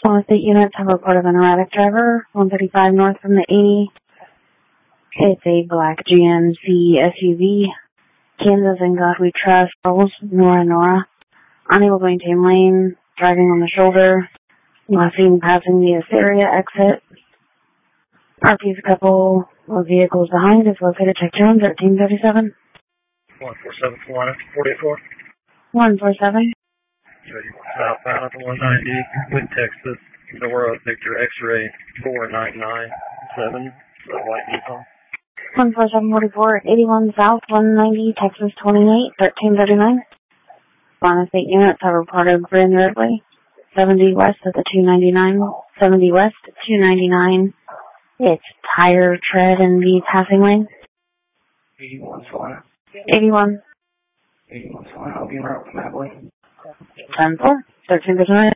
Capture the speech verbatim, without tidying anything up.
All state units have reported an erratic driver, one thirty-five north from the eighty. It's a black G M C S U V. Kansas and God We Trust, Rolls, Nora Nora. Unable to maintain lane, driving on the shoulder. Last seen passing the Assyria exit. R P's a couple of vehicles behind is located. Check Jones, thirteen thirty-seven. one four seven four four eight four. one four seven. Southbound one ninety with Texas. Nora Victor X-ray four nine nine seven. White vehicle. one four seven forty-four, eighty-one South, one ninety, Texas twenty-eight, thirteen thirty-nine. Bonus eight units have reported Grand Ridley. seventy west at the two ninety-nine. seventy west at two ninety-nine. It's tire tread in the passing lane. eighty-one Solana. eighty-one. eighty-one Solana. I'll be in route from that way. ten four, thirteen thirty-nine.